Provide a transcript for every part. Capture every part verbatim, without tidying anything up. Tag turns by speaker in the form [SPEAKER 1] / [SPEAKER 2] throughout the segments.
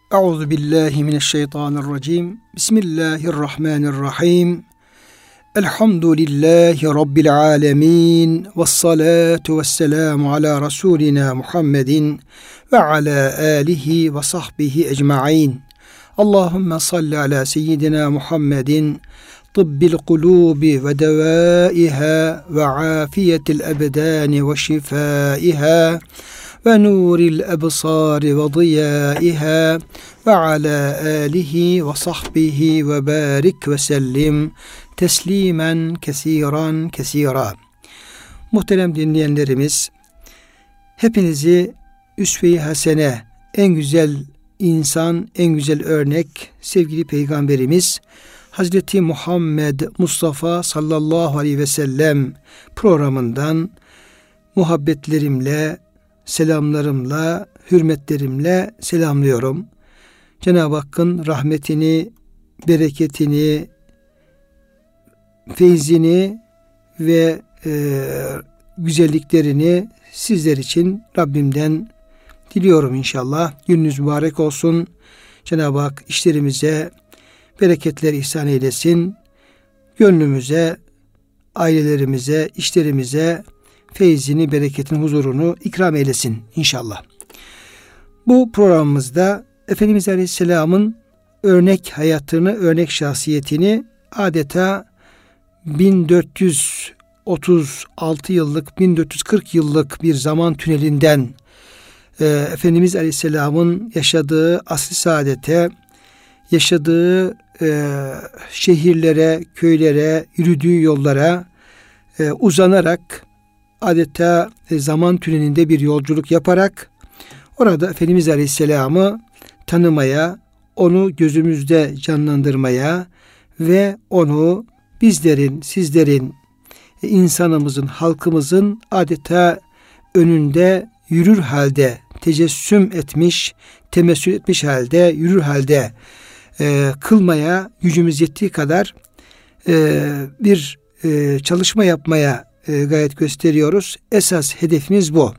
[SPEAKER 1] Euzu billahi mineşşeytanirracim. Bismillahirrahmanirrahim. Elhamdülillahi rabbil alamin. Ves salatu vesselamu ala rasulina Muhammedin ve ala alihi ve sahbihi ecmaîn. Allahumme salli ala seyyidina Muhammedin tıbbil kulubi ve devaiha ve afiyetil ebdani ve şifaiha ve nuril ebsari ve diyaiha ve ala alihi ve sahbihi ve barik ve sellim teslimen kesiran kesira. Muhterem dinleyenlerimiz, hepinizi üsve-i hasene, en güzel insan, en güzel örnek sevgili Peygamberimiz Hazreti Muhammed Mustafa sallallahu aleyhi ve sellem programından muhabbetlerimle, selamlarımla, hürmetlerimle selamlıyorum. Cenab-ı Hakk'ın rahmetini, bereketini, feyzini ve e, güzelliklerini sizler için Rabbimden diliyorum inşallah. Gününüz mübarek olsun. Cenab-ı Hak işlerimize bereketler ihsan eylesin. Gönlümüze, ailelerimize, işlerimize feyzini, bereketini, huzurunu ikram eylesin inşallah. Bu programımızda Efendimiz Aleyhisselam'ın örnek hayatını, örnek şahsiyetini adeta bin dört yüz otuz altı yıllık, bin dört yüz kırk yıllık bir zaman tünelinden e, Efendimiz Aleyhisselam'ın yaşadığı asr-ı saadete, yaşadığı e, şehirlere, köylere, yürüdüğü yollara e, uzanarak adeta e, zaman tünelinde bir yolculuk yaparak orada Efendimiz Aleyhisselam'ı tanımaya, onu gözümüzde canlandırmaya ve onu bizlerin, sizlerin, e, insanımızın, halkımızın adeta önünde yürür halde, tecessüm etmiş, temessül etmiş halde, yürür halde e, kılmaya gücümüz yettiği kadar e, bir e, çalışma yapmaya e, gayret gösteriyoruz. Esas hedefimiz bu.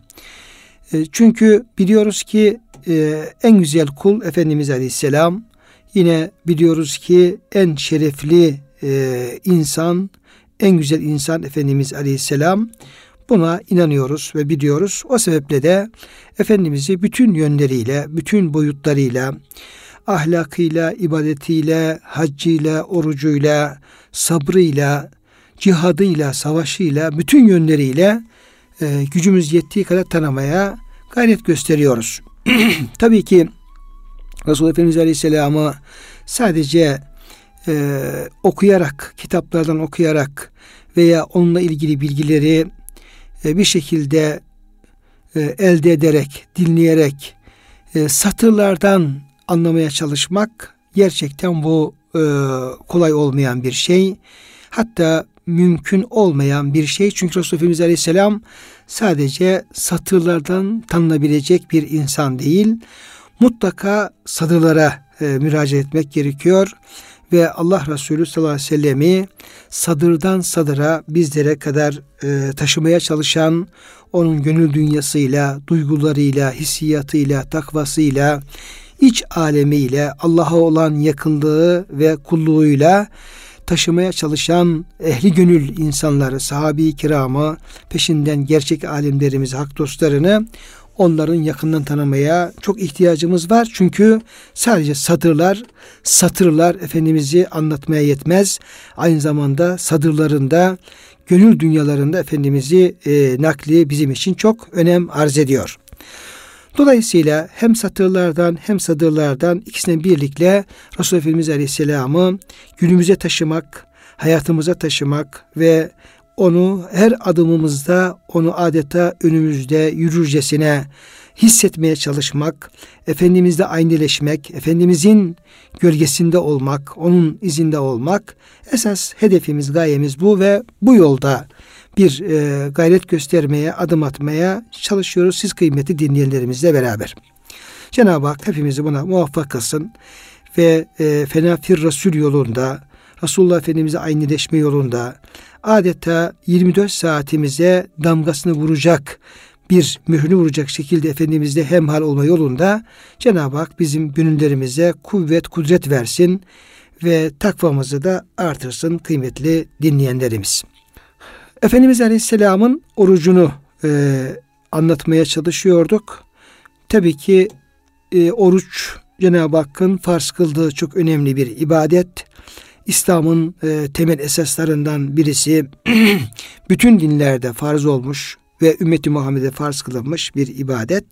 [SPEAKER 1] E, çünkü biliyoruz ki e, en güzel kul Efendimiz Aleyhisselam, yine biliyoruz ki en şerefli e, insan, en güzel insan Efendimiz Aleyhisselam. Buna inanıyoruz ve biliyoruz. O sebeple de Efendimiz'i bütün yönleriyle, bütün boyutlarıyla, ahlakıyla, ibadetiyle, haccıyla, orucuyla, sabrıyla, cihadıyla, savaşıyla, bütün yönleriyle e, gücümüz yettiği kadar tanımaya gayret gösteriyoruz. Tabii ki Resulullah Efendimiz Aleyhisselam'ı sadece e, okuyarak, kitaplardan okuyarak veya onunla ilgili bilgileri e, bir şekilde e, elde ederek, dinleyerek, e, satırlardan anlamaya çalışmak gerçekten bu e, kolay olmayan bir şey. Hatta mümkün olmayan bir şey. Çünkü Resulullah Efendimiz Aleyhisselam sadece satırlardan tanınabilecek bir insan değil. Mutlaka sadırlara e, müracaat etmek gerekiyor. Ve Allah Resulü sallallahu aleyhi ve sellemi sadırdan sadıra bizlere kadar e, taşımaya çalışan, onun gönül dünyasıyla, duygularıyla, hissiyatıyla, takvasıyla, iç alemiyle, Allah'a olan yakınlığı ve kulluğuyla taşımaya çalışan ehli gönül insanları, sahabe-i kiramı, peşinden gerçek alimlerimizi, hak dostlarını, onların yakından tanımaya çok ihtiyacımız var. Çünkü sadece satırlar, satırlar Efendimiz'i anlatmaya yetmez. Aynı zamanda sadırlarında, gönül dünyalarında Efendimiz'i e, nakli bizim için çok önem arz ediyor. Dolayısıyla hem satırlardan hem sadırlardan ikisine birlikte Resulullah Efendimiz Aleyhisselam'ı günümüze taşımak, hayatımıza taşımak ve onu her adımımızda onu adeta önümüzde yürürcesine hissetmeye çalışmak, Efendimiz'le aynıleşmek, Efendimiz'in gölgesinde olmak, onun izinde olmak esas hedefimiz, gayemiz bu ve bu yolda bir e, gayret göstermeye, adım atmaya çalışıyoruz siz kıymetli dinleyenlerimizle beraber. Cenab-ı Hak hepimizi buna muvaffak kılsın ve e, fenafir Resul yolunda, Resulullah Efendimiz'e aynıleşme yolunda adeta yirmi dört saatimize damgasını vuracak bir mührünü vuracak şekilde Efendimizle hemhal olma yolunda Cenab-ı Hak bizim gönüllerimize kuvvet, kudret versin ve takvamızı da artırsın kıymetli dinleyenlerimiz. Efendimiz Aleyhisselam'ın orucunu e, anlatmaya çalışıyorduk. Tabii ki e, oruç Cenab-ı Hakk'ın farz kıldığı çok önemli bir ibadet. İslam'ın e, temel esaslarından birisi bütün dinlerde farz olmuş ve ümmeti Muhammed'e farz kılınmış bir ibadet.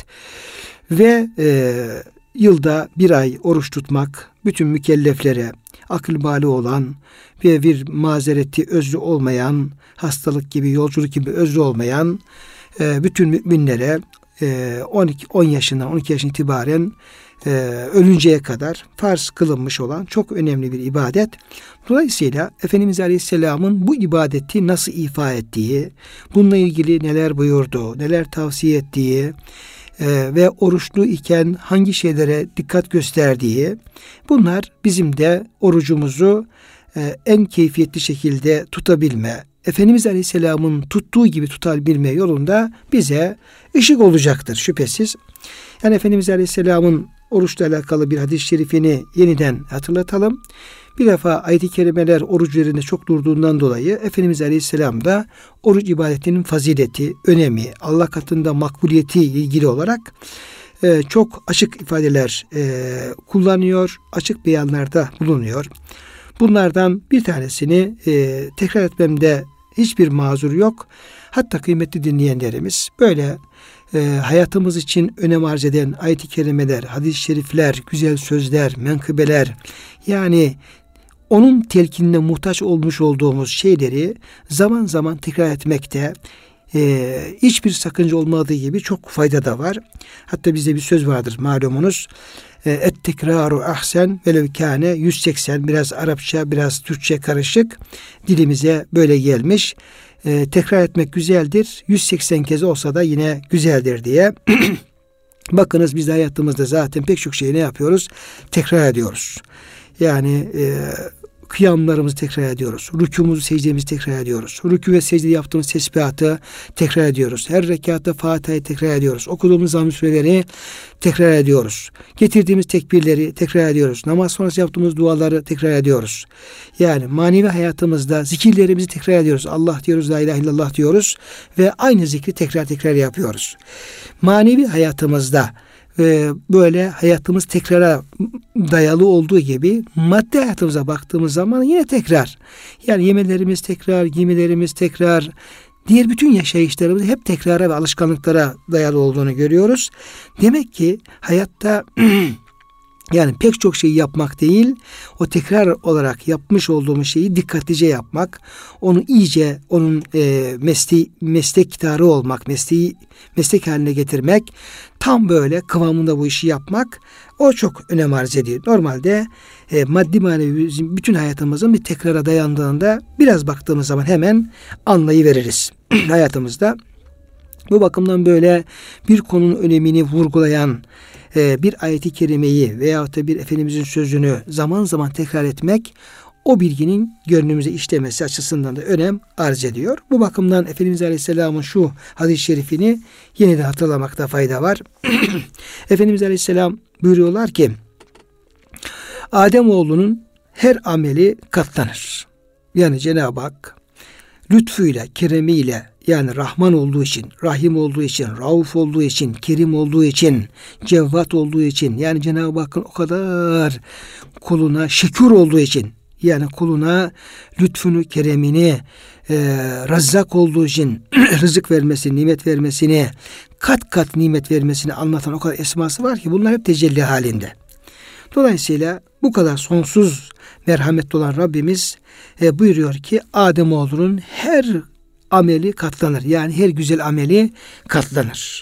[SPEAKER 1] Ve e, yılda bir ay oruç tutmak bütün mükelleflere, akıl bali olan ve bir mazereti özrü olmayan, hastalık gibi, yolculuk gibi özrü olmayan e, bütün müminlere e, on iki on yaşından on iki yaşından itibaren e, ölünceye kadar farz kılınmış olan çok önemli bir ibadet. Dolayısıyla Efendimiz Aleyhisselam'ın bu ibadeti nasıl ifa ettiği, bununla ilgili neler buyurdu, neler tavsiye ettiği e, ve oruçlu iken hangi şeylere dikkat gösterdiği, bunlar bizim de orucumuzu e, en keyfiyetli şekilde tutabilme, Efendimiz Aleyhisselam'ın tuttuğu gibi tutabilme yolunda bize ışık olacaktır şüphesiz. Yani Efendimiz Aleyhisselam'ın oruçla alakalı bir hadis-i şerifini yeniden hatırlatalım. Bir defa ayet-i kerimeler oruç üzerinde çok durduğundan dolayı Efendimiz Aleyhisselam da oruç ibadetinin fazileti, önemi, Allah katında makbuliyeti ilgili olarak e, çok açık ifadeler e, kullanıyor, açık beyanlarda bulunuyor. Bunlardan bir tanesini e, tekrar etmemde hiçbir mazur yok. Hatta kıymetli dinleyenlerimiz böyle e, hayatımız için önem arz eden ayet-i kerimeler, hadis-i şerifler, güzel sözler, menkıbeler, yani onun telkinine muhtaç olmuş olduğumuz şeyleri zaman zaman tekrar etmekte e, hiçbir sakınca olmadığı gibi çok fayda da var. Hatta bizde bir söz vardır malumunuz. Et tekraru ahsen velev kâne yüz seksen, biraz Arapça biraz Türkçe karışık dilimize böyle gelmiş. E, tekrar etmek güzeldir. yüz seksen kez olsa da yine güzeldir diye. Bakınız biz de hayatımızda zaten pek çok şeyi ne yapıyoruz? Tekrar ediyoruz. Yani e, kıyamlarımızı tekrar ediyoruz. Rükûmuzu, secdemizi tekrar ediyoruz. Rükû ve secde yaptığımız tesbihatı tekrar ediyoruz. Her rekatta Fatiha'yı tekrar ediyoruz. Okuduğumuz zamm-ı süreleri tekrar ediyoruz. Getirdiğimiz tekbirleri tekrar ediyoruz. Namaz sonrası yaptığımız duaları tekrar ediyoruz. Yani manevi hayatımızda zikirlerimizi tekrar ediyoruz. Allah diyoruz, la ilahe illallah diyoruz ve aynı zikri tekrar tekrar yapıyoruz. Manevi hayatımızda böyle hayatımız tekrara dayalı olduğu gibi maddi hayatımıza baktığımız zaman yine tekrar. Yani yemelerimiz tekrar, giymelerimiz tekrar, diğer bütün yaşayışlarımız hep tekrara ve alışkanlıklara dayalı olduğunu görüyoruz. Demek ki hayatta yani pek çok şeyi yapmak değil, o tekrar olarak yapmış olduğumuz şeyi dikkatlice yapmak, onu iyice onun e, mesleği, meslektarı olmak, mesleği meslek haline getirmek, tam böyle kıvamında bu işi yapmak, o çok önem arz ediyor. Normalde e, maddi manevi bütün hayatımızın bir tekrara dayandığında biraz baktığımız zaman hemen anlayıveririz hayatımızda. Bu bakımdan böyle bir konunun önemini vurgulayan bir ayet-i kerimeyi veyahut da bir Efendimizin sözünü zaman zaman tekrar etmek, o bilginin gönlümüze işlemesi açısından da önem arz ediyor. Bu bakımdan Efendimiz Aleyhisselam'ın şu hadis-i şerifini yeniden hatırlamakta fayda var. Efendimiz Aleyhisselam buyuruyorlar ki, Ademoğlunun her ameli katlanır. Yani Cenab-ı Hak lütfuyla, keremiyle, yani Rahman olduğu için, Rahim olduğu için, Rauf olduğu için, Kerim olduğu için, Cevvat olduğu için, yani Cenab-ı Hakk'ın o kadar kuluna şekür olduğu için, yani kuluna lütfunu, keremini, e, Razzak olduğu için rızık vermesini, nimet vermesini, kat kat nimet vermesini anlatan o kadar esması var ki bunlar hep tecelli halinde. Dolayısıyla bu kadar sonsuz merhametli olan Rabbimiz e, buyuruyor ki Ademoğlunun her ameli katlanır. Yani her güzel ameli katlanır.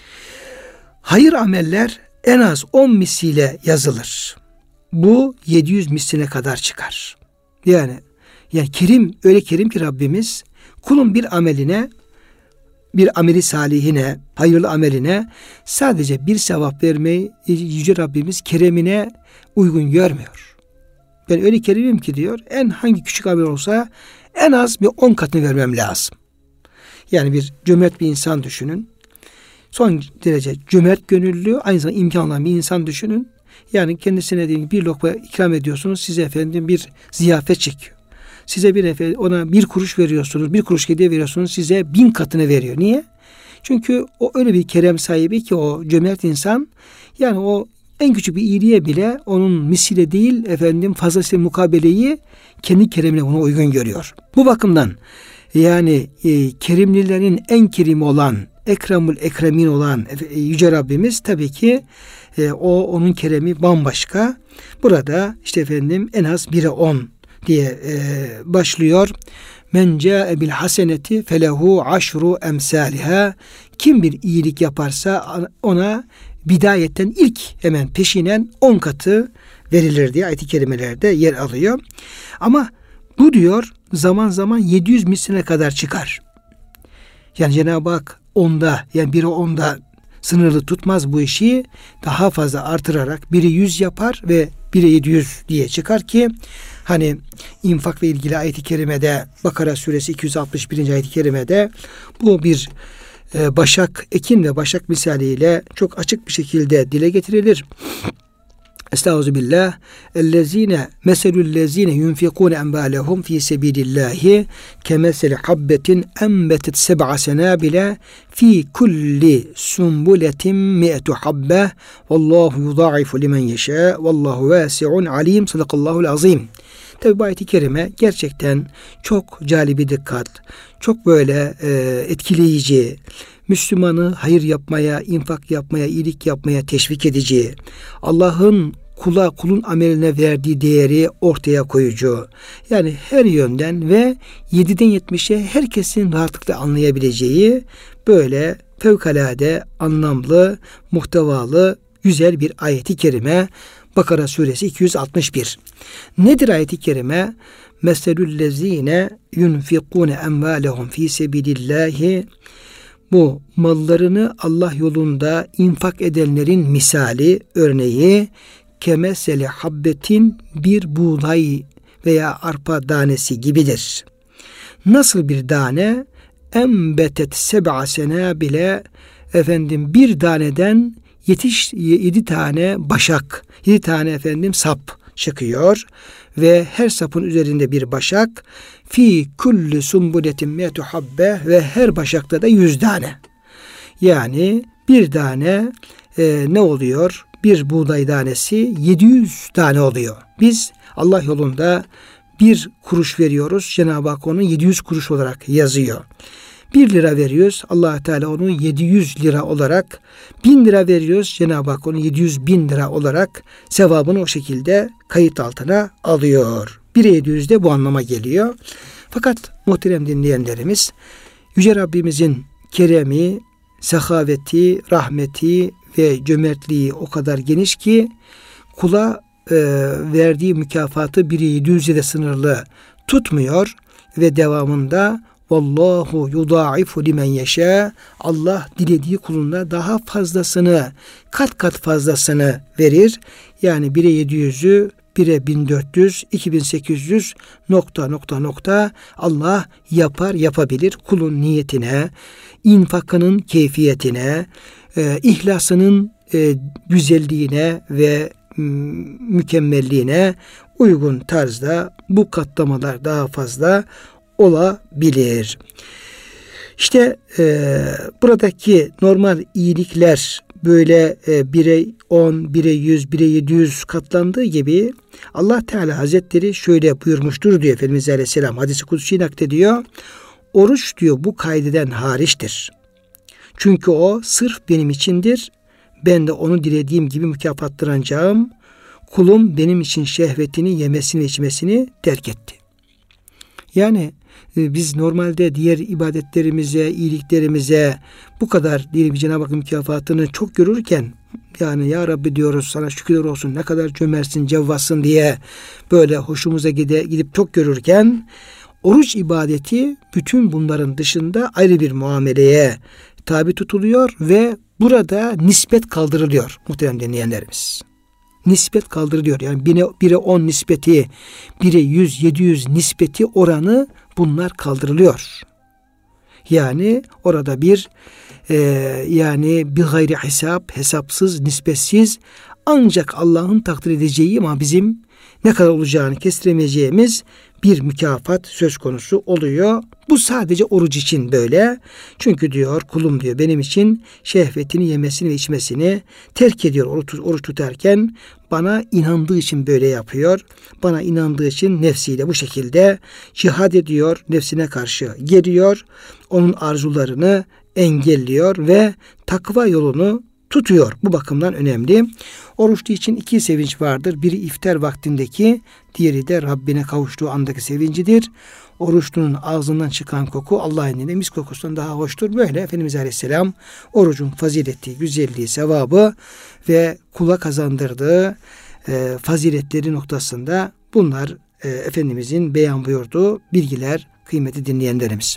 [SPEAKER 1] Hayır ameller en az on misliyle yazılır. Bu yedi yüz misline kadar çıkar. Yani yani kerim, öyle kerim ki Rabbimiz kulun bir ameline, bir ameli salihine, hayırlı ameline sadece bir sevap vermeyi Yüce Rabbimiz keremine uygun görmüyor. Ben öyle kerimim ki diyor, en hangi küçük amel olsa en az bir on katını vermem lazım. Yani bir cömert bir insan düşünün. son derece cömert gönüllü, aynı zamanda imkanlı olan bir insan düşünün. Yani kendisine diyelim bir lokma ikram ediyorsunuz, size efendim bir ziyafet çekiyor. Size bir efendim, ona bir kuruş veriyorsunuz, bir kuruş hediye veriyorsunuz, size bin katını veriyor. Niye? Çünkü o öyle bir kerem sahibi ki o cömert insan, yani o en küçük bir iyiliğe bile onun misile değil efendim fazlasıyla mukabeleyi kendi keremine ona uygun görüyor. Bu bakımdan yani e, kerimlilerin en kerimi olan, ekremul ekremin olan e, Yüce Rabbimiz tabii ki e, o onun keremi bambaşka. Burada işte efendim en az bire on diye e, başlıyor. Men ca'e bil haseneti felehu aşru emsaliha. Kim bir iyilik yaparsa ona bidayetten ilk hemen peşinen on katı verilir diye ayet-i kerimelerde yer alıyor. Ama bu diyor zaman zaman yedi yüz misline kadar çıkar. Yani Cenab-ı Hak onda, yani biri onda sınırlı tutmaz bu işi, daha fazla artırarak biri yüz yapar ve biri yedi yüz diye çıkar ki hani infakla ilgili ayet-i kerimede Bakara suresi iki yüz altmış birinci ayet-i kerimede bu bir e, başak, ekin ve başak misaliyle çok açık bir şekilde dile getirilir. Estağfirullah. Ellezine meselüllezine yunfikune enbalehum fi sebilillahi kemeseli habbetin enbetet seb'a senabile fi kulli sumbuletin mi'etu habbe vallahu yudaifu limen yeşâ vallahu vâsi'un alim. Sadakallahul azim. Tabi bu ayet-i kerime gerçekten çok calibi dikkat, çok böyle e, etkileyici, Müslümanı hayır yapmaya, infak yapmaya, iyilik yapmaya teşvik edici, Allah'ın kula, kulun ameline verdiği değeri ortaya koyucu. Yani her yönden ve yediden yetmişe herkesin rahatlıkla anlayabileceği böyle fevkalade anlamlı, muhtevalı, güzel bir ayet-i kerime. Bakara suresi iki yüz altmış bir. Nedir ayet-i kerime? Meselüllezine yunfikune envalehum fi sebilillahi. Bu mallarını Allah yolunda infak edenlerin misali, örneği kemeseli habbetin bir buğday veya arpa tanesi gibidir. Nasıl bir tane? Embetet seb'a sene bile efendim bir taneden yetiş yedi tane başak, yedi tane efendim sap çıkıyor ve her sapın üzerinde bir başak. Fi kulli sumbuletin mi'etu habbe ve her başakta da yüz tane. Yani bir tane e, ne oluyor? Bir buğday tanesi yedi yüz tane oluyor. Biz Allah yolunda bir kuruş veriyoruz. Cenab-ı Hak onu yedi yüz kuruş olarak yazıyor. Bir lira veriyoruz. Allah Teala onu yedi yüz lira olarak, bin lira veriyoruz. Cenab-ı Hak onu yedi yüz bin lira olarak sevabını o şekilde kayıt altına alıyor. bire yedi yüz de bu anlama geliyor. Fakat muhterem dinleyenlerimiz, Yüce Rabbimizin keremi, sehaveti, rahmeti ve cömertliği o kadar geniş ki kula e, verdiği mükafatı bire yedi yüz'e de sınırlı tutmuyor ve devamında vallahu yudaifu limen yeşâ. Allah dilediği kuluna daha fazlasını, kat kat fazlasını verir. Yani bire yedi yüz'ü, bire bin dört yüz, iki bin sekiz yüz nokta nokta nokta Allah yapar, yapabilir. Kulun niyetine, infakının keyfiyetine, e, ihlasının e, güzelliğine ve m, mükemmelliğine uygun tarzda bu katlamalar daha fazla olabilir. İşte e, buradaki normal iyilikler böyle e, bire on, bire yüz, bire yedi yüz katlandığı gibi Allah Teala Hazretleri şöyle buyurmuştur diyor Efendimiz Aleyhisselam. Hadis-i Kudüs'ü naklediyor. Oruç diyor bu kaydeden hariçtir. Çünkü o sırf benim içindir. Ben de onu dilediğim gibi mükafatlandıracağım. Kulum benim için şehvetini, yemesini, içmesini terk etti. Yani e, biz normalde diğer ibadetlerimize, iyiliklerimize bu kadar diyelim Cenab-ı Hakk'ın mükafatını çok görürken yani ya Rabbi diyoruz sana şükürler olsun ne kadar cömertsin, cevvatsın diye böyle hoşumuza gide, gidip çok görürken oruç ibadeti bütün bunların dışında ayrı bir muameleye tabi tutuluyor ve burada nispet kaldırılıyor muhterem dinleyenlerimiz. Nispet kaldırılıyor. Yani bire, bire on nispeti, bire yüz, yedi yüz nispeti oranı bunlar kaldırılıyor. Yani orada bir e, yani bir gayri hesap, hesapsız, nispetsiz, ancak Allah'ın takdir edeceği ama bizim ne kadar olacağını kestiremeyeceğimiz bir mükafat söz konusu oluyor. Bu sadece oruç için böyle. Çünkü diyor kulum diyor benim için şehvetini yemesini ve içmesini terk ediyor oruç, oruç tutarken, bana inandığı için böyle yapıyor. Bana inandığı için nefsiyle bu şekilde cihad ediyor. Nefsine karşı geliyor. Onun arzularını engelliyor ve takva yolunu tutuyor. Bu bakımdan önemli. Oruçlu için iki sevinç vardır. Biri iftar vaktindeki, diğeri de Rabbine kavuştuğu andaki sevincidir. Oruçlunun ağzından çıkan koku Allah'ın indinde mis kokusundan daha hoştur. Böyle Efendimiz Aleyhisselam orucun fazileti, güzelliği, sevabı ve kula kazandırdığı e, faziletleri noktasında bunlar e, Efendimizin beyan buyurduğu bilgiler, kıymeti dinleyenlerimiz.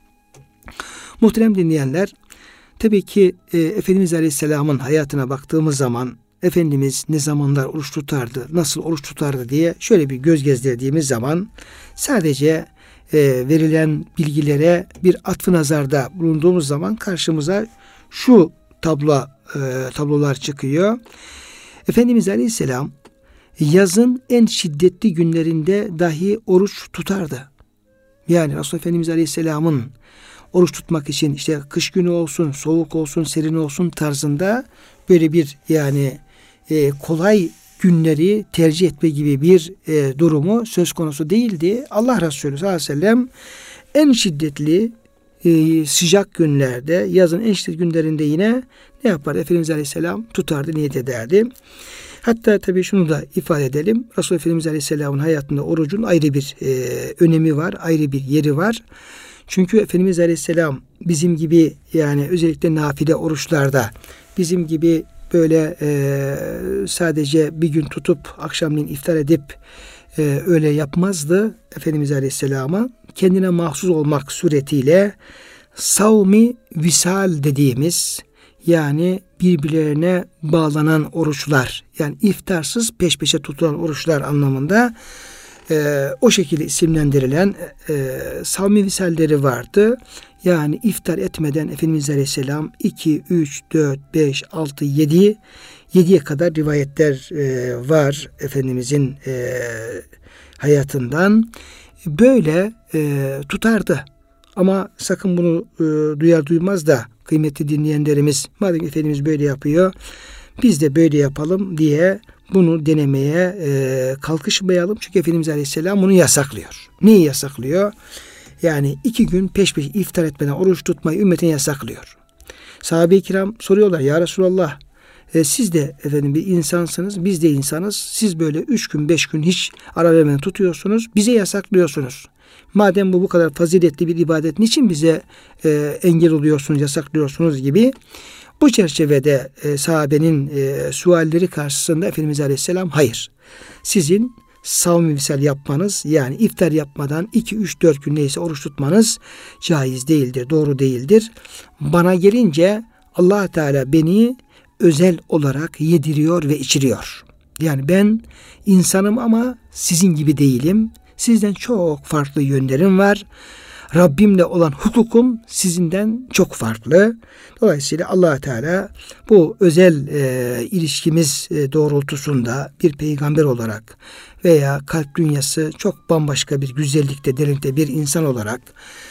[SPEAKER 1] Muhterem dinleyenler, tabii ki e, Efendimiz Aleyhisselam'ın hayatına baktığımız zaman Efendimiz ne zamanlar oruç tutardı, nasıl oruç tutardı diye şöyle bir göz gezdirdiğimiz zaman sadece e, verilen bilgilere bir atfı nazarda bulunduğumuz zaman karşımıza şu tablo e, tablolar çıkıyor. Efendimiz Aleyhisselam yazın en şiddetli günlerinde dahi oruç tutardı. Yani Resulullah Efendimiz Aleyhisselam'ın oruç tutmak için işte kış günü olsun, soğuk olsun, serin olsun tarzında böyle bir yani e, kolay günleri tercih etme gibi bir e, durumu söz konusu değildi. Allah Resulü sallallahu aleyhi ve sellem en şiddetli e, sıcak günlerde, yazın en şiddetli günlerinde yine ne yapardı? Efendimiz Aleyhisselam tutardı, niyet ederdi. Hatta tabii şunu da ifade edelim. Resulullah Efendimiz Aleyhisselam'ın hayatında orucun ayrı bir e, önemi var, ayrı bir yeri var. Çünkü Efendimiz Aleyhisselam bizim gibi yani özellikle nafile oruçlarda bizim gibi böyle e, sadece bir gün tutup akşamleyin iftar edip e, öyle yapmazdı. Efendimiz Aleyhisselam'a kendine mahsus olmak suretiyle savmi visal dediğimiz yani birbirlerine bağlanan oruçlar, yani iftarsız peş peşe tutulan oruçlar anlamında Ee, o şekilde isimlendirilen e, savmi visalleri vardı. Yani iftar etmeden Efendimiz Aleyhisselam iki, üç, dört, beş, altı, yedi yediye kadar rivayetler e, var Efendimizin e, hayatından. Böyle e, tutardı. Ama sakın bunu e, duyar duymaz da kıymetli dinleyenlerimiz, madem Efendimiz böyle yapıyor, biz de böyle yapalım diye bunu denemeye e, kalkışmayalım. Çünkü Efendimiz Aleyhisselam bunu yasaklıyor. Neyi yasaklıyor? Yani iki gün peş peşe iftar etmeden oruç tutmayı ümmetine yasaklıyor. Sahabe-i kiram soruyorlar, ya Resulallah e, siz de efendim bir insansınız, biz de insanız. Siz böyle üç gün beş gün hiç ara vermeden tutuyorsunuz. Bize yasaklıyorsunuz. Madem bu bu kadar faziletli bir ibadet, niçin bize e, engel oluyorsunuz, yasaklıyorsunuz gibi. Bu çerçevede e, sahabenin e, sualleri karşısında Efendimiz Aleyhisselam hayır. Sizin savmi visal yapmanız, yani iftar yapmadan iki üç dört gün neyse oruç tutmanız caiz değildir, doğru değildir. Bana gelince Allah Teala beni özel olarak yediriyor ve içiriyor. Yani ben insanım ama sizin gibi değilim. Sizden çok farklı yönlerim var. Rabbimle olan hukukum sizinden çok farklı. Dolayısıyla Allah Teala bu özel e, ilişkimiz e, doğrultusunda bir peygamber olarak veya kalp dünyası çok bambaşka bir güzellikte, derinlikte bir insan olarak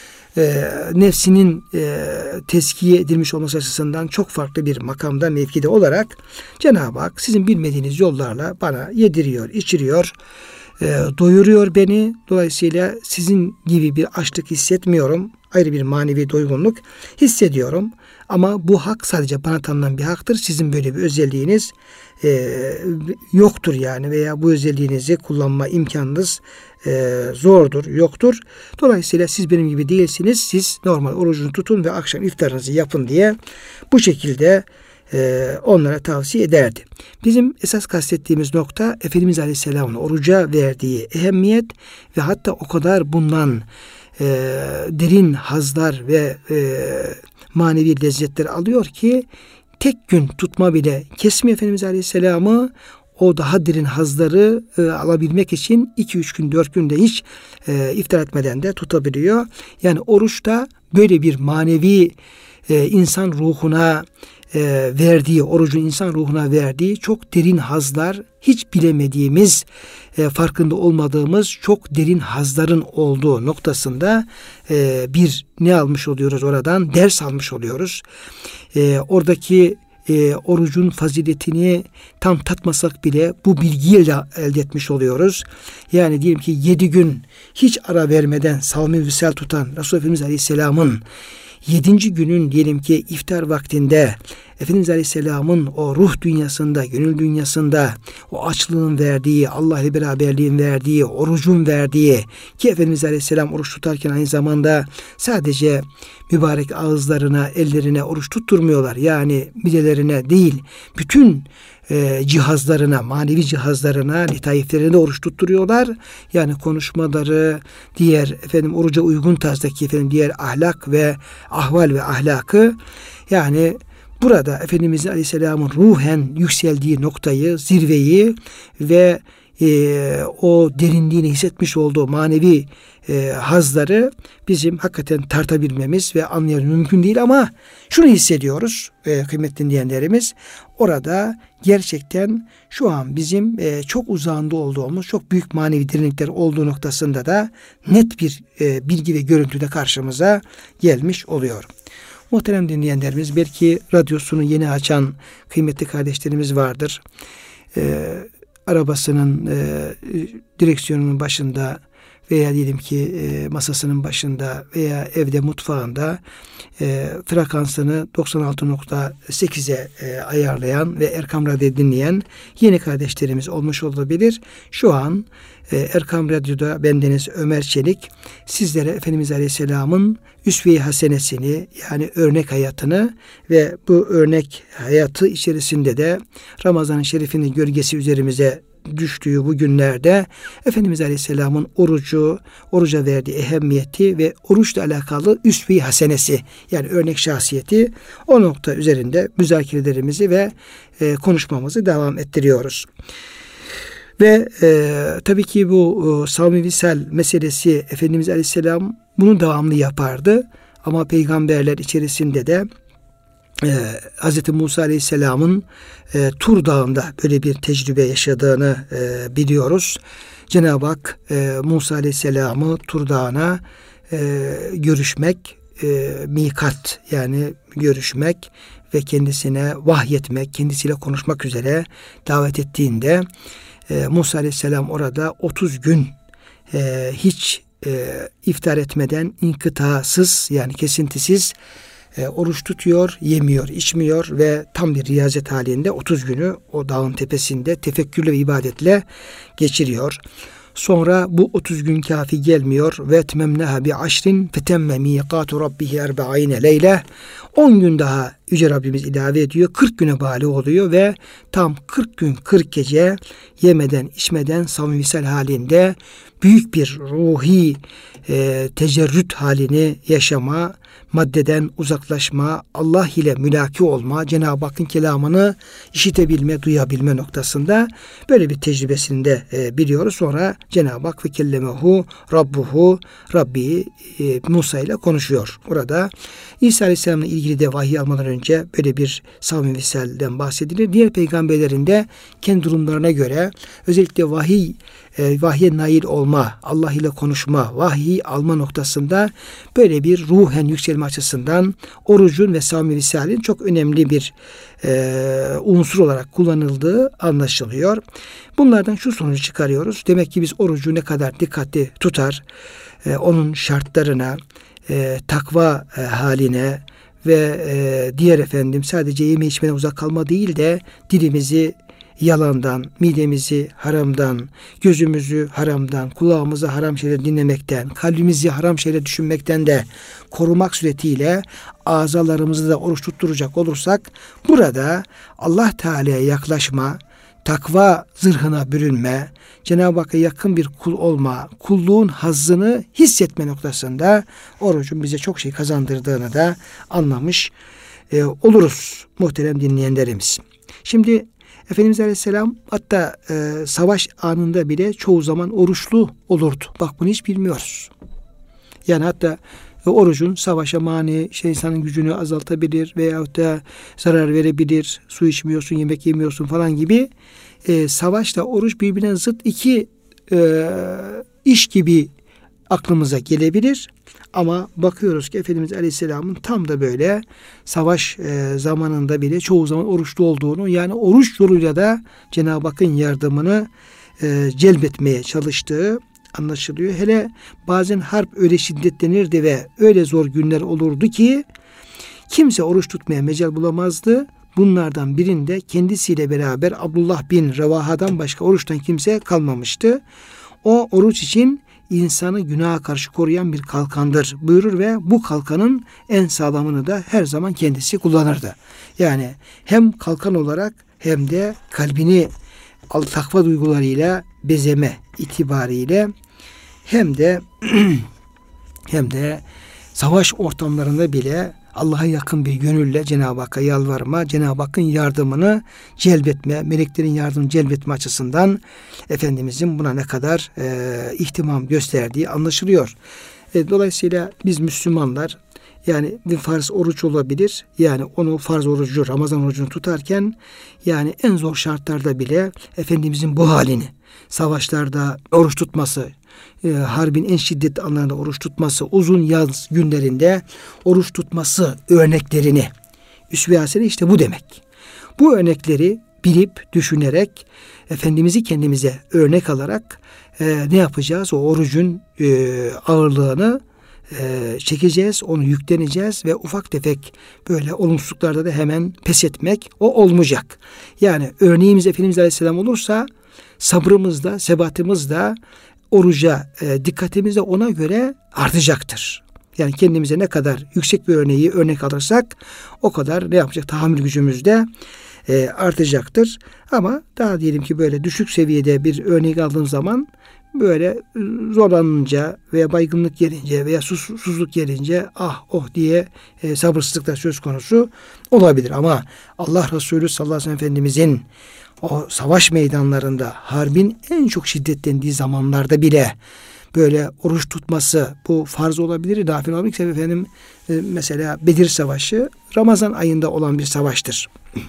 [SPEAKER 1] e, nefsinin e, tezkiye edilmiş olması açısından çok farklı bir makamda, mevkide olarak Cenab-ı Hak sizin bilmediğiniz yollarla bana yediriyor, içiriyor, E, doyuruyor beni. Dolayısıyla sizin gibi bir açlık hissetmiyorum. Ayrı bir manevi doygunluk hissediyorum. Ama bu hak sadece bana tanınan bir haktır. Sizin böyle bir özelliğiniz e, yoktur yani, veya bu özelliğinizi kullanma imkanınız e, zordur, yoktur. Dolayısıyla siz benim gibi değilsiniz. Siz normal orucunu tutun ve akşam iftarınızı yapın diye bu şekilde Ee, onlara tavsiye ederdi. Bizim esas kastettiğimiz nokta Efendimiz Aleyhisselam'ın oruca verdiği ehemmiyet ve hatta o kadar bundan e, derin hazlar ve e, manevi lezzetler alıyor ki tek gün tutma bile kesmiyor Efendimiz Aleyhisselam'ı. o daha derin hazları e, alabilmek için iki üç gün dört günde hiç e, iftar etmeden de tutabiliyor. Yani oruçta böyle bir manevi e, insan ruhuna e, verdiği, orucun insan ruhuna verdiği çok derin hazlar, hiç bilemediğimiz, e, farkında olmadığımız çok derin hazların olduğu noktasında e, bir ne almış oluyoruz oradan? Ders almış oluyoruz. E, oradaki E, orucun faziletini tam tatmasak bile bu bilgiyle elde etmiş oluyoruz. Yani diyelim ki yedi gün hiç ara vermeden savmi visal tutan Resulullah Efendimiz Aleyhisselam'ın yedinci günün diyelim ki iftar vaktinde Efendimiz Aleyhisselam'ın o ruh dünyasında, gönül dünyasında o açlığın verdiği, Allah ile beraberliğin verdiği, orucun verdiği, ki Efendimiz Aleyhisselam oruç tutarken aynı zamanda sadece mübarek ağızlarına, ellerine oruç tutturmuyorlar. Yani midelerine değil, bütün e, cihazlarına, manevi cihazlarına, litaiflerine de oruç tutturuyorlar. Yani konuşmaları, diğer efendim oruca uygun tarzdaki efendim diğer ahlak ve ahval ve ahlakı, yani burada Efendimiz Aleyhisselam'ın ruhen yükseldiği noktayı, zirveyi ve e, o derinliğini hissetmiş olduğu manevi e, hazları bizim hakikaten tartabilmemiz ve anlayabilmemiz mümkün değil, ama şunu hissediyoruz e, kıymetli dinleyenlerimiz, orada gerçekten şu an bizim e, çok uzağında olduğumuz, çok büyük manevi derinlikler olduğu noktasında da net bir e, bilgi ve görüntüde karşımıza gelmiş oluyor. Muhterem dinleyenlerimiz, belki radyosunu yeni açan kıymetli kardeşlerimiz vardır. Ee, arabasının e, direksiyonunun başında veya diyelim ki e, masasının başında veya evde mutfağında e, frekansını doksan altı nokta sekize e, ayarlayan ve Erkam Radyo dinleyen yeni kardeşlerimiz olmuş olabilir. Şu an e, Erkam Radyo'da bendeniz Ömer Çelik sizlere Efendimiz Aleyhisselam'ın üsve-i hasenesini, yani örnek hayatını ve bu örnek hayatı içerisinde de Ramazan-ı Şerif'in gölgesi üzerimize düştüğü bu günlerde Efendimiz Aleyhisselam'ın orucu, oruca verdiği ehemmiyeti ve oruçla alakalı üsve-i hasenesi, yani örnek şahsiyeti, o nokta üzerinde müzakerelerimizi ve e, konuşmamızı devam ettiriyoruz. Ve e, tabii ki bu e, savmi visal meselesi, Efendimiz Aleyhisselam bunu devamlı yapardı. Ama peygamberler içerisinde de e, Hz. Musa Aleyhisselam'ın e, Tur Dağı'nda böyle bir tecrübe yaşadığını e, biliyoruz. Cenab-ı Hak e, Musa Aleyhisselam'ı Tur Dağı'na e, görüşmek, e, mikat, yani görüşmek ve kendisine vahyetmek, kendisiyle konuşmak üzere davet ettiğinde e, Musa Aleyhisselam orada otuz gün e, hiç e, iftar etmeden, inkıtasız, yani kesintisiz e, oruç tutuyor, yemiyor, içmiyor ve tam bir riyazet halinde otuz günü o dağın tepesinde tefekkürle ve ibadetle geçiriyor. Sonra bu otuz gün kafi gelmiyor. Ve etmemneha bi aşrin fetemme miqatu rabbihi erbe'ine leyle. on gün daha Yüce Rabbimiz ilave ediyor. kırk güne bâli oluyor ve tam kırk gün kırk gece yemeden içmeden savmi visal halinde büyük bir ruhi e, tecerrüt halini yaşama, maddeden uzaklaşma, Allah ile mülaki olma, Cenab-ı Hakk'ın kelamını işitebilme, duyabilme noktasında böyle bir tecrübesini de e, biliyoruz. Sonra Cenab-ı Hak ve kellemehu Rabbuhu, Rabbi e, Musa ile konuşuyor. Orada İsa Aleyhisselam'la ilgili de vahiy almadan önce böyle bir savmi visalden bahsedilir. Diğer peygamberlerin de kendi durumlarına göre özellikle vahiy, e, vahye nail olma, Allah ile konuşma, vahiy alma noktasında böyle bir ruhen yükselme açısından orucun ve savmi visalin çok önemli bir e, unsur olarak kullanıldığı anlaşılıyor. Bunlardan şu sonucu çıkarıyoruz. Demek ki biz orucu ne kadar dikkatli tutar, e, onun şartlarına, e, takva e, haline ve e, diğer efendim sadece yeme içmeden uzak kalma değil de dilimizi yalandan, midemizi haramdan, gözümüzü haramdan, kulağımızı haram şeyler dinlemekten, kalbimizi haram şeyler düşünmekten de korumak suretiyle azalarımızı da oruç tutturacak olursak burada Allah Teala'ya yaklaşma, takva zırhına bürünme, Cenab-ı Hakk'a yakın bir kul olma, kulluğun hazzını hissetme noktasında orucun bize çok şey kazandırdığını da anlamış e, oluruz muhterem dinleyenlerimiz. Şimdi Efendimiz Aleyhisselam hatta e, savaş anında bile çoğu zaman oruçlu olurdu. Bak bunu hiç bilmiyoruz. Yani hatta e, orucun savaşa mani, şey, insanın gücünü azaltabilir veyahut da zarar verebilir. Su içmiyorsun, yemek yemiyorsun falan gibi. E, savaşla oruç birbirine zıt iki e, iş gibi aklımıza gelebilir. Ama bakıyoruz ki Efendimiz Aleyhisselam'ın tam da böyle savaş e, zamanında bile çoğu zaman oruçlu olduğunu, yani oruç yoluyla da Cenab-ı Hakk'ın yardımını e, celbetmeye çalıştığı anlaşılıyor. Hele bazen harp öyle şiddetlenirdi ve öyle zor günler olurdu ki kimse oruç tutmaya mecal bulamazdı. Bunlardan birinde kendisiyle beraber Abdullah bin Revaha'dan başka oruçtan kimse kalmamıştı. O oruç için insanı günaha karşı koruyan bir kalkandır buyurur ve bu kalkanın en sağlamını da her zaman kendisi kullanırdı. Yani hem kalkan olarak hem de kalbini takva duygularıyla bezeme itibariyle hem de hem de savaş ortamlarında bile Allah'a yakın bir gönülle Cenab-ı Hakk'a yalvarma, Cenab-ı Hakk'ın yardımını celbetme, meleklerin yardımını celbetme açısından Efendimizin buna ne kadar e, ihtimam gösterdiği anlaşılıyor. E, dolayısıyla biz Müslümanlar, yani bir farz oruç olabilir. Yani onu farz orucu, Ramazan orucunu tutarken yani en zor şartlarda bile Efendimizin bu halini, savaşlarda oruç tutması, e, harbin en şiddetli anlarında oruç tutması, uzun yaz günlerinde oruç tutması örneklerini, üsve-i hasene işte bu demek. Bu örnekleri bilip, düşünerek, Efendimiz'i kendimize örnek alarak e, ne yapacağız? O orucun e, ağırlığını e, çekeceğiz, onu yükleneceğiz ve ufak tefek böyle olumsuzluklarda da hemen pes etmek o olmayacak. Yani örneğimiz Efendimiz Aleyhisselam olursa sabrımız da, sebatımız da, oruca e, dikkatimiz de ona göre artacaktır. Yani kendimize ne kadar yüksek bir örneği örnek alırsak o kadar ne yapacak? Tahammül gücümüz de e, artacaktır. Ama daha diyelim ki böyle düşük seviyede bir örnek aldığım zaman böyle zorlanınca veya baygınlık gelince veya susuzluk gelince ah oh diye e, sabırsızlıklar söz konusu olabilir. Ama Allah Resulü sallallahu aleyhi ve sellem Efendimizin o savaş meydanlarında harbin en çok şiddetlendiği zamanlarda bile böyle oruç tutması, bu farz olabilir, nafile olabilir. Sebep efendim e, mesela Bedir Savaşı Ramazan ayında olan bir savaştır.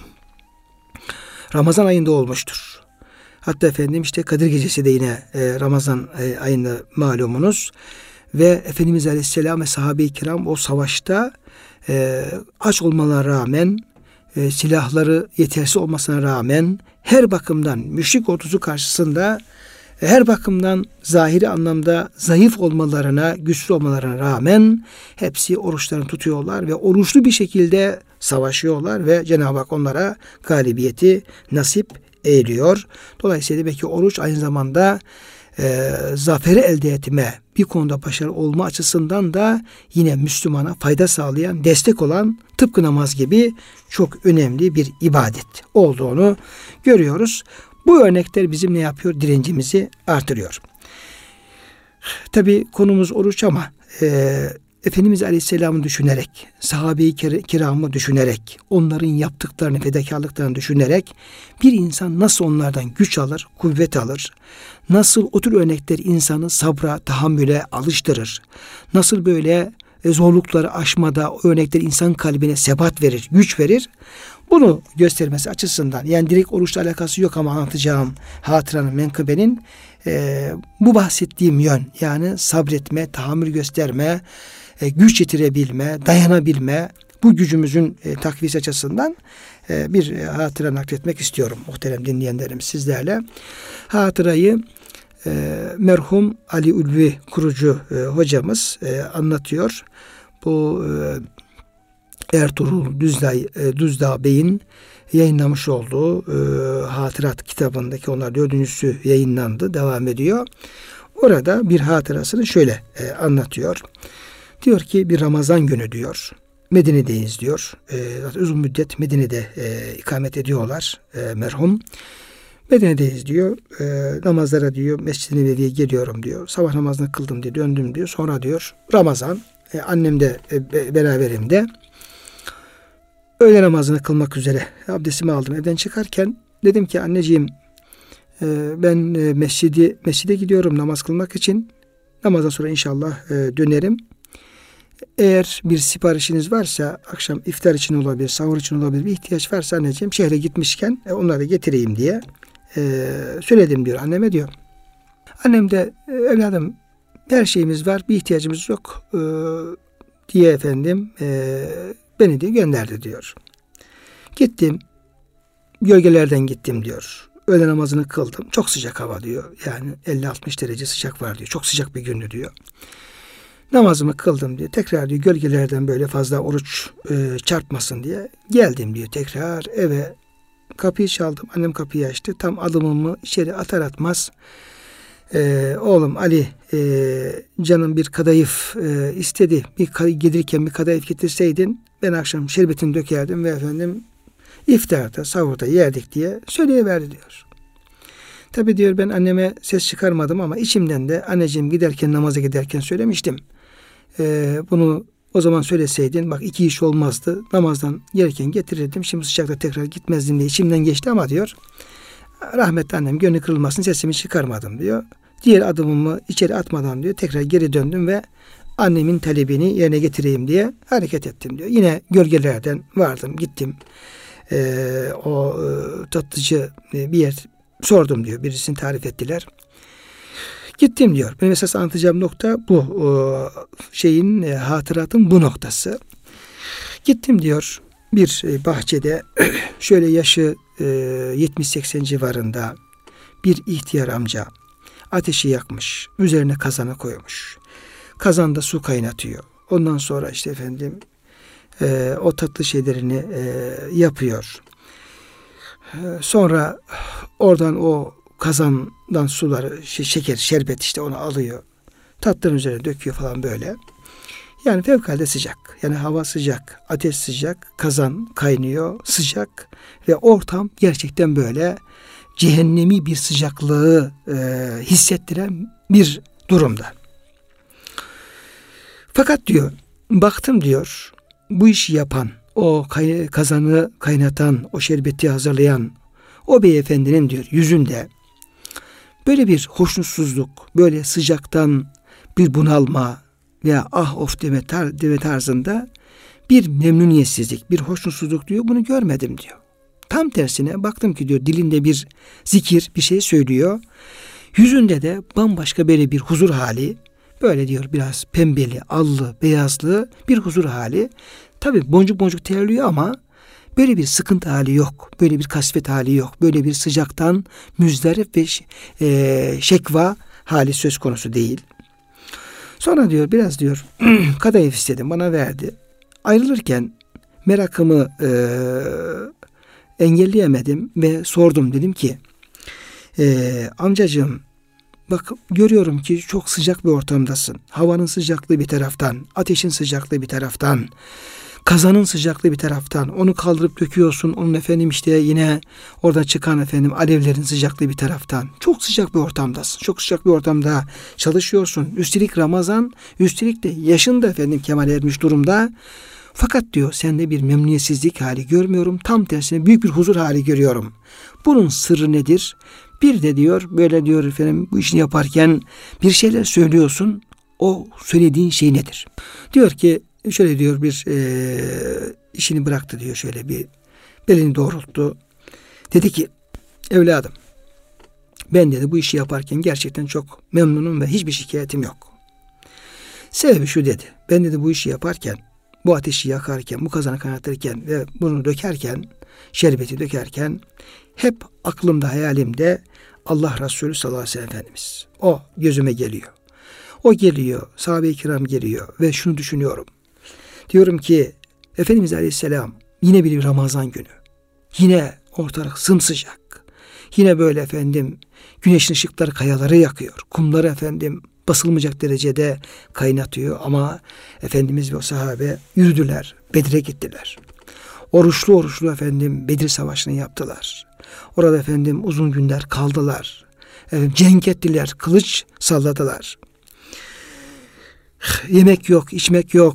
[SPEAKER 1] Ramazan ayında olmuştur. Hatta efendim işte Kadir Gecesi de yine e, Ramazan e, ayında malumunuz. Ve Efendimiz Aleyhisselam ve sahabe-i kiram o savaşta e, aç olmalarına rağmen, e, silahları yetersiz olmasına rağmen her bakımdan müşrik ordusu karşısında e, her bakımdan zahiri anlamda zayıf olmalarına, güçsüz olmalarına rağmen hepsi oruçlarını tutuyorlar ve oruçlu bir şekilde savaşıyorlar ve Cenab-ı Hak onlara galibiyeti nasip eyliyor. Dolayısıyla belki oruç aynı zamanda e, zaferi elde etme, bir konuda başarılı olma açısından da yine Müslümana fayda sağlayan, destek olan, tıpkı namaz gibi çok önemli bir ibadet olduğunu görüyoruz. Bu örnekler bizim ne yapıyor? Direncimizi artırıyor. Tabii konumuz oruç ama e, Efendimiz Aleyhisselam'ı düşünerek, sahabe-i kiramı düşünerek, onların yaptıklarını, fedakarlıklarını düşünerek bir insan nasıl onlardan güç alır, kuvvet alır, nasıl o tür örnekler insanı sabra, tahammüle alıştırır, nasıl böyle zorlukları aşmada o örnekler insan kalbine sebat verir, güç verir, bunu göstermesi açısından, yani direkt oruçla alakası yok ama anlatacağım hatıranın, menkıbenin e, bu bahsettiğim yön, yani sabretme, tahammül gösterme, e, güç yetirebilme, dayanabilme, bu gücümüzün e, takviyesi açısından e, bir e, hatıra nakletmek istiyorum muhterem dinleyenlerim sizlerle. Hatırayı e, merhum Ali Ulvi kurucu e, hocamız e, anlatıyor. Bu e, Ertuğrul Düzdağ, e, Düzdağ Bey'in yayınlamış olduğu e, hatırat kitabındaki, onlar dördüncüsü yayınlandı, devam ediyor. Orada bir hatırasını şöyle e, anlatıyor. Diyor ki bir Ramazan günü diyor, Medine'deyiz diyor. E, uzun müddet Medine'de e, ikamet ediyorlar e, merhum. Medine'deyiz diyor. E, namazlara diyor Mescid-i Nebevi'ye geliyorum diyor. Sabah namazını kıldım diye döndüm diyor. Sonra diyor Ramazan, e, annem de e, beraberimde. Öğle namazını kılmak üzere abdestimi aldım. Evden çıkarken Dedim ki anneciğim e, ben e, mescidi, mescide gidiyorum namaz kılmak için. Namazdan sonra inşallah e, dönerim. Eğer bir siparişiniz varsa akşam iftar için olabilir, sahur için olabilir bir ihtiyaç varsa anneciğim şehre gitmişken e, onları getireyim diye e, söyledim diyor anneme diyor. Annem de e, evladım her şeyimiz var bir ihtiyacımız yok e, diye efendim e, beni de gönderdi diyor. Gittim gölgelerden gittim diyor. Öğle namazını kıldım. Çok sıcak hava diyor. Yani elli altmış derece sıcak var diyor. Çok sıcak bir gündü diyor. Namazımı kıldım diyor. Tekrar diyor gölgelerden böyle fazla oruç e, çarpmasın diye geldim diyor. Tekrar eve kapıyı çaldım. Annem kapıyı açtı. Tam adımımı içeri atar atmaz e, oğlum Ali e, canım bir kadayıf e, istedi. Bir gelirken bir kadayıf getirseydin ben akşam şerbetini dökerdim ve efendim iftarda, sahurda yerdik diye söyleyiverdi diyor. Tabi diyor ben anneme ses çıkarmadım ama içimden de anneciğim giderken namaza giderken söylemiştim. Ee, bunu o zaman söyleseydin bak iki iş olmazdı. Namazdan gelirken getirirdim. Şimdi sıcakta tekrar gitmezdim diye içimden geçti ama diyor. Rahmetli annem gönlü kırılmasın sesimi çıkarmadım diyor. Diğer adımımı içeri atmadan diyor tekrar geri döndüm ve annemin talebini yerine getireyim diye hareket ettim diyor. Yine gölgelerden vardım gittim. Ee, o e, tatlıcı e, bir yer sordum diyor. Birisini tarif ettiler. Gittim diyor. Benim esas anlatacağım nokta bu. O, şeyin e, hatıratın bu noktası. Gittim diyor. Bir e, bahçede şöyle yaşı e, yetmiş seksen civarında bir ihtiyar amca ateşi yakmış. Üzerine kazana koymuş. Kazanda su kaynatıyor. Ondan sonra işte efendim e, o tatlı şeylerini e, yapıyor. E, sonra oradan o kazandan suları, şeker, şerbet işte onu alıyor. Tatlının üzerine döküyor falan böyle. Yani fevkalade sıcak. Yani hava sıcak, ateş sıcak, kazan kaynıyor, sıcak ve ortam gerçekten böyle cehennemi bir sıcaklığı e, hissettiren bir durumda. Fakat diyor, baktım diyor, bu işi yapan, o kay- kazanı kaynatan, o şerbeti hazırlayan o beyefendinin diyor yüzünde böyle bir hoşnutsuzluk, böyle sıcaktan bir bunalma veya ah of deme, tar- deme tarzında bir memnuniyetsizlik, bir hoşnutsuzluk diyor. Bunu görmedim diyor. Tam tersine baktım ki diyor dilinde bir zikir, bir şey söylüyor. Yüzünde de bambaşka böyle bir huzur hali, böyle diyor biraz pembeli, allı, beyazlı bir huzur hali. Tabii boncuk boncuk terliyor ama böyle bir sıkıntı hali yok. Böyle bir kasvet hali yok. Böyle bir sıcaktan müzdarip ve e, şekva hali söz konusu değil. Sonra diyor biraz diyor kadayıf istedim bana verdi. Ayrılırken merakımı e, engelleyemedim ve sordum dedim ki e, amcacığım bak görüyorum ki çok sıcak bir ortamdasın. Havanın sıcaklığı bir taraftan, ateşin sıcaklığı bir taraftan, kazanın sıcaklığı bir taraftan. Onu kaldırıp döküyorsun. Onun efendim işte yine orada çıkan efendim alevlerin sıcaklığı bir taraftan. Çok sıcak bir ortamdasın. Çok sıcak bir ortamda çalışıyorsun. Üstelik Ramazan, üstelik de yaşın da efendim kemal ermiş durumda. Fakat diyor sende bir memnuniyetsizlik hali görmüyorum. Tam tersine büyük bir huzur hali görüyorum. Bunun sırrı nedir? Bir de diyor böyle diyor efendim bu işini yaparken bir şeyler söylüyorsun. O söylediğin şey nedir? Diyor ki şöyle diyor bir e, işini bıraktı diyor şöyle bir belini doğrulttu. Dedi ki evladım ben dedi bu işi yaparken gerçekten çok memnunum ve hiçbir şikayetim yok. Sebebi şu dedi. Ben dedi bu işi yaparken bu ateşi yakarken bu kazanı kaynatırken ve bunu dökerken şerbeti dökerken hep aklımda hayalimde Allah Resulü sallallahu aleyhi ve sellem Efendimiz. O gözüme geliyor. O geliyor. Sahabe-i kiram geliyor ve şunu düşünüyorum. Diyorum ki Efendimiz Aleyhisselam yine bir Ramazan günü. Yine ortalık sımsıcak. Yine böyle efendim güneşin ışıkları kayaları yakıyor. Kumları efendim basılmayacak derecede kaynatıyor ama Efendimiz ve o sahabe yürüdüler. Bedir'e gittiler. Oruçlu oruçlu efendim Bedir Savaşı'nı yaptılar. Orada efendim uzun günler kaldılar. Efendim, cenk ettiler. Kılıç salladılar. Yemek yok, içmek yok.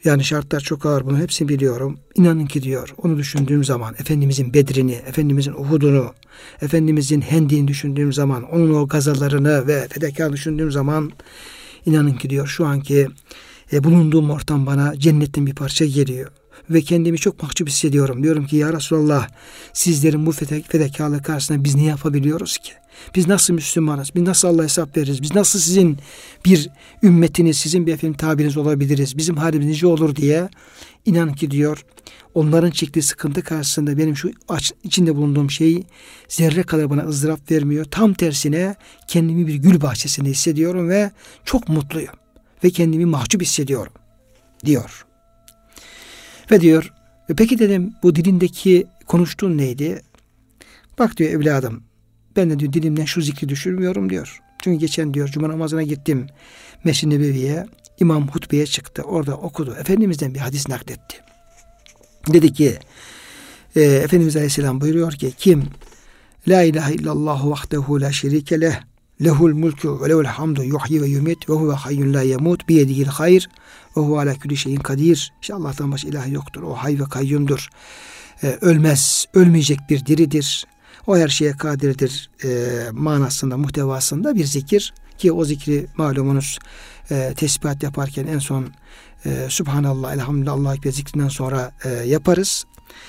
[SPEAKER 1] Yani şartlar çok ağır, bunu hepsini biliyorum. İnanın ki diyor, onu düşündüğüm zaman Efendimizin Bedir'ini, Efendimizin Uhud'unu, Efendimizin Hendik'ini düşündüğüm zaman, onun o gazalarını ve fedakarlığını düşündüğüm zaman inanın ki diyor şu anki e, bulunduğum ortam bana cennetten bir parça geliyor. Ve kendimi çok mahcup hissediyorum. Diyorum ki ya Resulallah, sizlerin bu fedakarlığı karşısında biz ne yapabiliyoruz ki? Biz nasıl Müslümanız? Biz nasıl Allah'a hesap veririz? Biz nasıl sizin bir ümmetiniz, sizin bir efendim tabiriniz olabiliriz? Bizim halimiz nice olur diye inan ki diyor, onların çektiği sıkıntı karşısında benim şu içinde bulunduğum şey zerre kadar bana ızdırap vermiyor. Tam tersine kendimi bir gül bahçesinde hissediyorum ve çok mutluyum. Ve kendimi mahcup hissediyorum diyor. Ve diyor, peki dedim bu dilindeki konuştuğun neydi? Bak diyor evladım, ben de diyor dilimden şu zikri düşürmüyorum diyor. Çünkü geçen diyor cuma namazına gittim Mescid-i Nebevi'ye, imam hutbeye çıktı. Orada okudu. Efendimiz'den bir hadis nakletti. Dedi ki e, Efendimiz Aleyhisselam buyuruyor ki kim La ilahe illallah vahdehu la şerike leh lehul mulku ve lehul hamdu yuhyi ve yumit ve huve hayyun la yemut biyedihil hayr ve huve ala külli şeyin kadir. İşte Allah'tan başka ilah yoktur. O hay ve kayyumdur. E, ölmez, ölmeyecek bir diridir. O her şeye kadirdir e, manasında, muhtevasında bir zikir ki o zikri malumunuz e, tesbihat yaparken en son e, Subhanallah, Elhamdülillah, Allahu Ekber zikrinden sonra e, yaparız.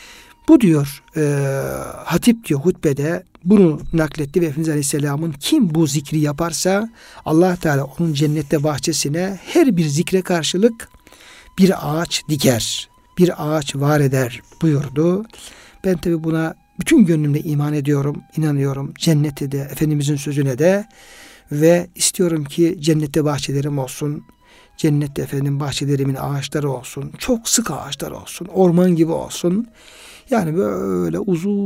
[SPEAKER 1] Bu diyor e, hatip diyor hutbede bunu nakletti ve Efendimiz Aleyhisselam'ın kim bu zikri yaparsa Allah Teala onun cennette bahçesine her bir zikre karşılık bir ağaç diker, bir ağaç var eder buyurdu. Ben tabi buna bütün gönlümle iman ediyorum, inanıyorum. Cennete de, Efendimizin sözüne de ve istiyorum ki cennette bahçelerim olsun. Cennette efendim bahçelerimin ağaçları olsun. Çok sık ağaçlar olsun. Orman gibi olsun. Yani böyle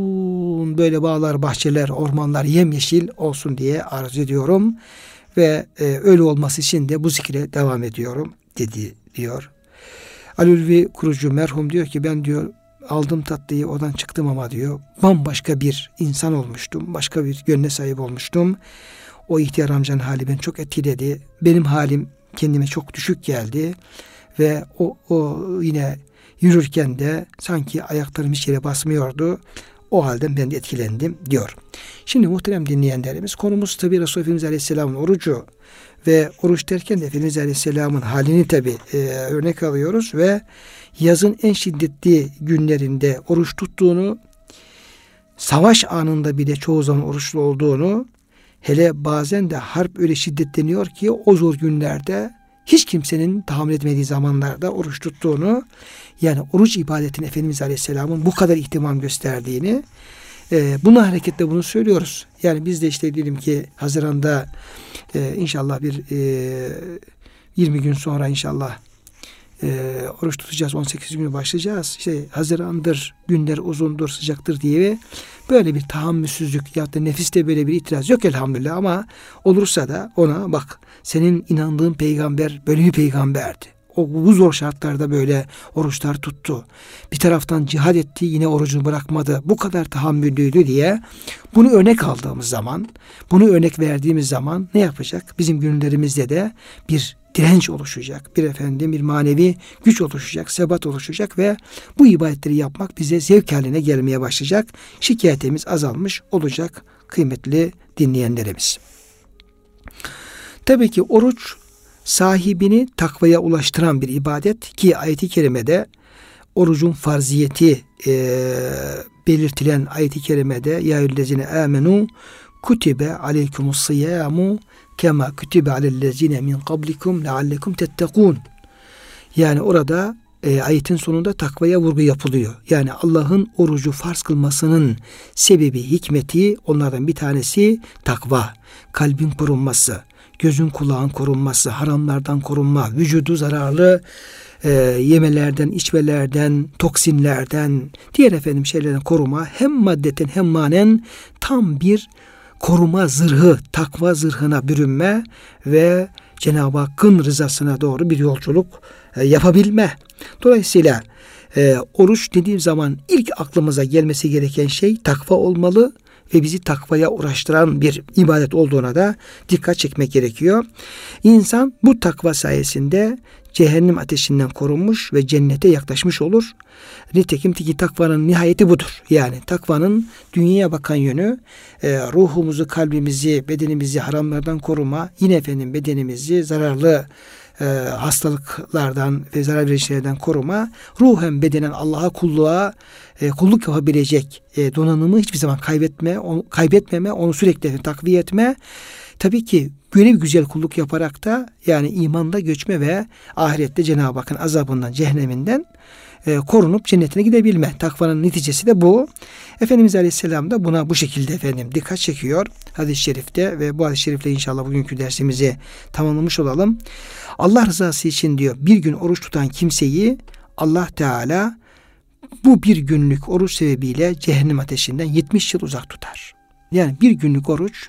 [SPEAKER 1] uzun böyle bağlar, bahçeler, ormanlar yemyeşil olsun diye arzu ediyorum. Ve e, öyle olması için de bu zikre devam ediyorum dedi diyor. Ali Ulvi kurucu merhum diyor ki ben diyor aldım tatlıyı oradan çıktım ama diyor bambaşka bir insan olmuştum. Başka bir gönle sahip olmuştum. O ihtiyar amcanın hali beni çok etkiledi. Benim halim kendime çok düşük geldi. Ve o, o yine yürürken de sanki ayaklarım hiç yere basmıyordu. O halden ben de etkilendim diyor. Şimdi muhterem dinleyenlerimiz konumuz tabi Resulullah Efendimiz Aleyhisselam'ın orucu. Ve oruç derken de Efendimiz Aleyhisselam'ın halini tabi e, örnek alıyoruz ve yazın en şiddetli günlerinde oruç tuttuğunu, savaş anında bile çoğu zaman oruçlu olduğunu, hele bazen de harp öyle şiddetleniyor ki o zor günlerde hiç kimsenin tahammül etmediği zamanlarda oruç tuttuğunu, yani oruç ibadetini Efendimiz Aleyhisselam'ın bu kadar ihtimam gösterdiğini, e, buna hareketle bunu söylüyoruz. Yani biz de işte diyelim ki Haziran'da e, inşallah bir e, yirmi gün sonra inşallah e, oruç tutacağız. on sekiz günü başlayacağız. İşte Haziran'dır, günler uzundur, sıcaktır diye böyle bir tahammülsüzlük ya da nefiste böyle bir itiraz yok elhamdülillah, ama olursa da ona bak, senin inandığın peygamber böyle bir peygamberdi. O bu zor şartlarda böyle oruçlar tuttu. Bir taraftan cihad etti, yine orucunu bırakmadı. Bu kadar tahammüllüydü diye bunu örnek aldığımız zaman, bunu örnek verdiğimiz zaman ne yapacak? Bizim günlerimizde de bir direnç oluşacak. Bir efendim bir manevi güç oluşacak, sebat oluşacak ve bu ibadetleri yapmak bize zevk haline gelmeye başlayacak. Şikayetimiz azalmış olacak kıymetli dinleyenlerimiz. Tabii ki oruç sahibini takvaya ulaştıran bir ibadet ki ayet-i kerimede orucun farziyeti e, belirtilen ayet-i kerimede ya eyyühellezine amenu kutibe aleykumussiyamu kema kutibe alellezine min kablikum leallekum tettekûn. Yani orada e, ayetin sonunda takvaya vurgu yapılıyor. Yani Allah'ın orucu farz kılmasının sebebi, hikmeti, onlardan bir tanesi takva, kalbin korunması, gözün kulağın korunması, haramlardan korunma, vücudu zararlı e, yemelerden, içmelerden, toksinlerden, diğer efendim şeylerden koruma, hem maddeten hem manen tam bir koruma zırhı, takva zırhına bürünme ve Cenab-ı Hakk'ın rızasına doğru bir yolculuk e, yapabilme. Dolayısıyla e, oruç dediğim zaman ilk aklımıza gelmesi gereken şey takva olmalı ve bizi takvaya uğraştıran bir ibadet olduğuna da dikkat çekmek gerekiyor. İnsan bu takva sayesinde cehennem ateşinden korunmuş ve cennete yaklaşmış olur. Nitekim ki takvanın nihayeti budur. Yani takvanın dünyaya bakan yönü e, ruhumuzu, kalbimizi, bedenimizi haramlardan koruma, yine efendim bedenimizi zararlı e, hastalıklardan ve zarar verici şeylerden koruma, ruhen bedenen Allah'a kulluğa e, kulluk yapabilecek e, donanımı hiçbir zaman kaybetme, onu, kaybetmeme, onu sürekli takviye etme. Tabii ki böyle bir güzel kulluk yaparak da yani imanda göçme ve ahirette Cenab-ı Hakk'ın azabından, cehenneminden e, korunup cennetine gidebilme. Takvanın neticesi de bu. Efendimiz Aleyhisselam da buna bu şekilde efendim dikkat çekiyor hadis-i şerifte ve bu hadis-i şerifle inşallah bugünkü dersimizi tamamlamış olalım. Allah rızası için diyor bir gün oruç tutan kimseyi Allah Teala bu bir günlük oruç sebebiyle cehennem ateşinden yetmiş yıl uzak tutar. Yani bir günlük oruç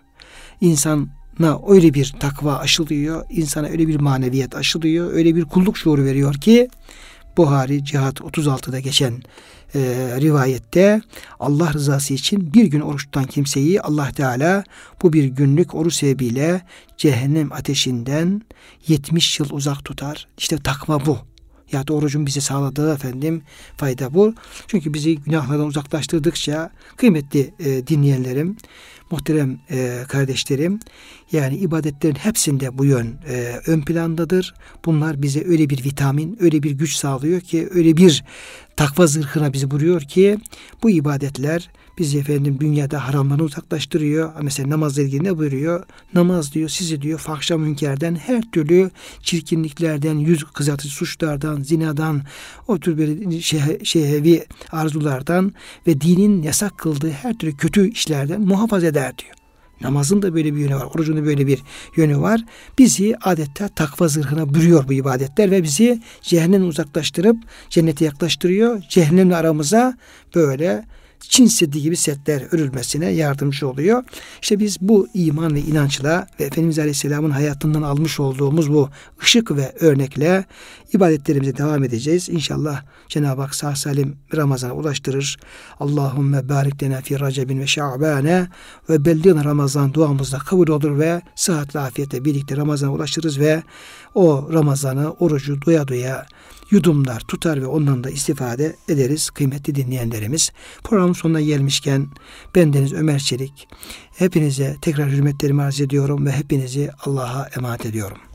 [SPEAKER 1] insana öyle bir takva aşılıyor, insana öyle bir maneviyat aşılıyor, öyle bir kulluk şuuru veriyor ki Buhari Cihat otuz altıda geçen e, rivayette Allah rızası için bir gün oruç tutan kimseyi Allah Teala bu bir günlük oruç sebebiyle cehennem ateşinden yetmiş yıl uzak tutar. İşte takva bu. Ya da orucun bize sağladığı efendim fayda bu. Çünkü bizi günahlardan uzaklaştırdıkça kıymetli e, dinleyenlerim, muhterem e, kardeşlerim, yani ibadetlerin hepsinde bu yön e, ön plandadır. Bunlar bize öyle bir vitamin, öyle bir güç sağlıyor ki, öyle bir takva zırhına bizi vuruyor ki bu ibadetler bizi efendim dünyada haramlardan uzaklaştırıyor. Mesela namazla ilgili ne buyuruyor? Namaz diyor sizi diyor fahşa münkerden, her türlü çirkinliklerden, yüz kızartıcı suçlardan, zinadan, o tür böyle şeh- şehvi arzulardan ve dinin yasak kıldığı her türlü kötü işlerden muhafaza eder diyor. Namazın da böyle bir yönü var. Orucun da böyle bir yönü var. Bizi adeta takva zırhına bürüyor bu ibadetler ve bizi cehennemden uzaklaştırıp cennete yaklaştırıyor. Cehennemle aramıza böyle Çin Seddi gibi setler örülmesine yardımcı oluyor. İşte biz bu iman ve inançla ve Efendimiz Aleyhisselam'ın hayatından almış olduğumuz bu ışık ve örnekle ibadetlerimize devam edeceğiz. İnşallah Cenab-ı Hak sağ salim Ramazan'a ulaştırır. Allahümme barik lena fi Recebin ve Şa'bane ve belligna Ramazan duamızda kabul olur ve sıhhatle afiyetle birlikte Ramazan'a ulaşırız ve o Ramazan'ı, orucu doya doya yudumlar tutar ve ondan da istifade ederiz kıymetli dinleyenlerimiz. Programın sonuna gelmişken bendeniz Ömer Çelik hepinize tekrar hürmetlerimi arz ediyorum ve hepinizi Allah'a emanet ediyorum.